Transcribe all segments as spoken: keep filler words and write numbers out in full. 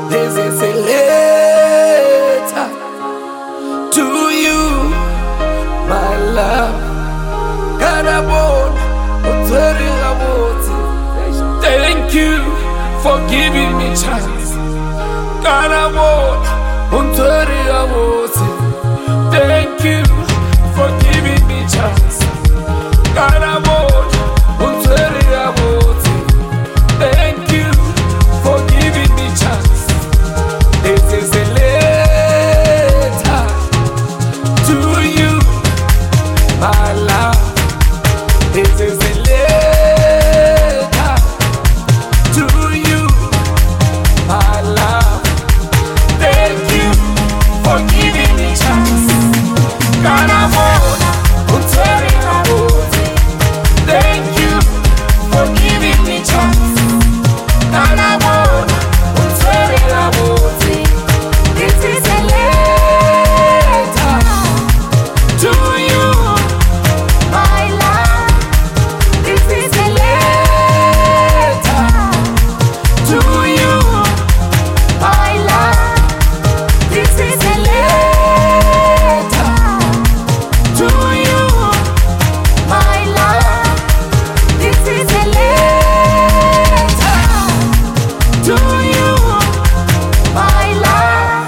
This is a letter to you, my love. Thank you for giving me chance. Thank you for giving me chance. Thank you for giving me chance. This is a letter to you, my love. This is a letter to you, my love. Thank you for giving me chance. Thank you for giving me chance. This is a letter to you, my love. This is a letter to you, my love. This is a letter to you, my love. This is a letter to you, my love.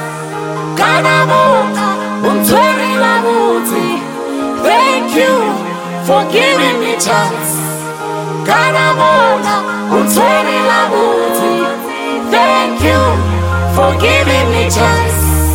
Thank you for giving me chance. Thank you for giving me chance.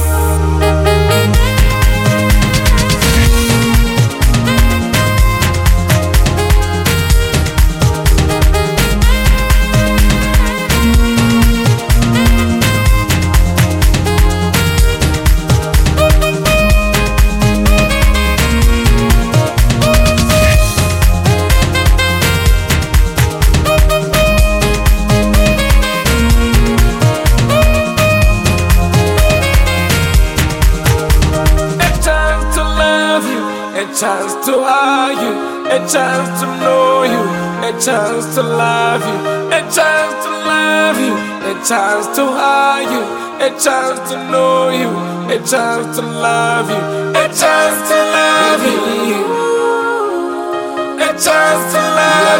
A chance to hug you, a chance to know you, a chance to love you, a chance to love you, a chance to hug you, a chance to know you, a chance to love you, a chance to love you, a chance to love you.